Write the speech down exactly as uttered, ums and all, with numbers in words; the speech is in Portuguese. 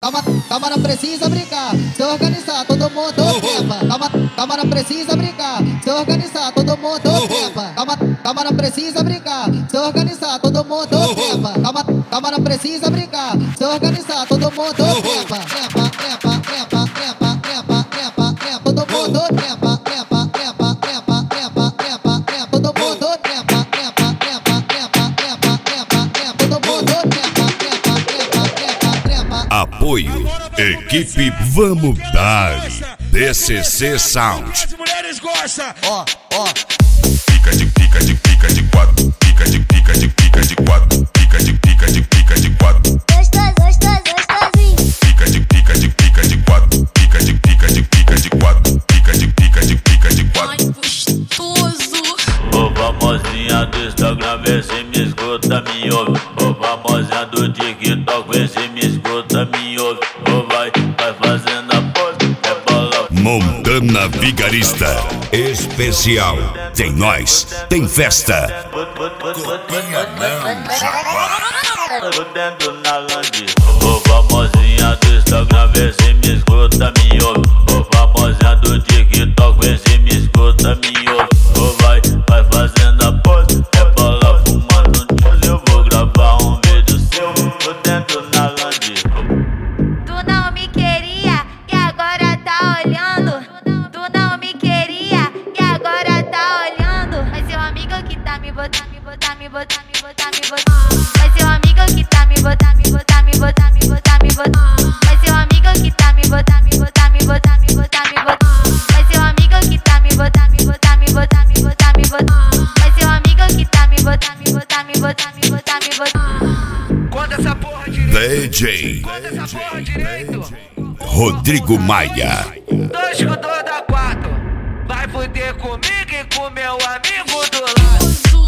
calma, calma, não precisa brincar. Se organizar, todo mundo trepa. Calma, calma, não precisa brincar. Se organizar, todo mundo trepa. Calma, calma, não precisa brincar. Se organizar, todo mundo trepa. Calma, calma, não precisa brincar. Se organizar, todo mundo trepa. Trepa, trepa, trepa, trepa, trepa, trepa, trepa. Todo mundo trepa, trepa, trepa, trepa, trepa, trepa, trepa. Todo mundo trepa, trepa, trepa, trepa, trepa, trepa, trepa. Todo mundo trepa, trepa, trepa, trepa, trepa. Apoio, equipe Vamos Dar, D C C Sound. As mulheres gostam. Ó, ó. Pica de pica de pica de quatro, pica de pica de pica de quatro, pica de pica de pica de quatro. Gostoso, gostoso, gostosinho. Pica de pica de pica de quatro, pica de pica de pica de quatro, pica de pica de pica de quatro. Gostoso. Ô famosinha do Instagram, vê se me escuta, me ouve. Ô famosinha do TikTok, vê se me escuta, me ouve. Ô vai, vai fazendo a pose, é bola. Montana Vigarista Especial. Tem nós, tem festa. Tô dentro na land. Ô famosinha do Instagram, vê se me escuta, me ouve. Ô famosinha do TikTok, vê se me escuta, me ouve. Ô vai, vai fazendo a pose, é bola fumando um tioso. Eu vou gravar um vídeo seu, tô dentro na land. Tu não me queria e agora tá olhando. Tu não me queria e agora tá olhando. Mas seu amigo que tá me botar, me botar, me botar, me botar, me botar. Mas seu amigo que tá me botar, me botar, me botar, me botar, me botar. Mas seu amigo que tá me botar, me botar, me botar, me botar, me botar. Mas seu amigo que tá me botar, me botar, me botar, me botar, me botar. Mas seu amigo que tá me botar, me botar, me botar, me botar, me botar. Conta essa porra direito. D J Conta essa porra direito. Rodrigo Maia. Dois com dois dá quatro. Vai fuder comigo e com meu amigo do lado.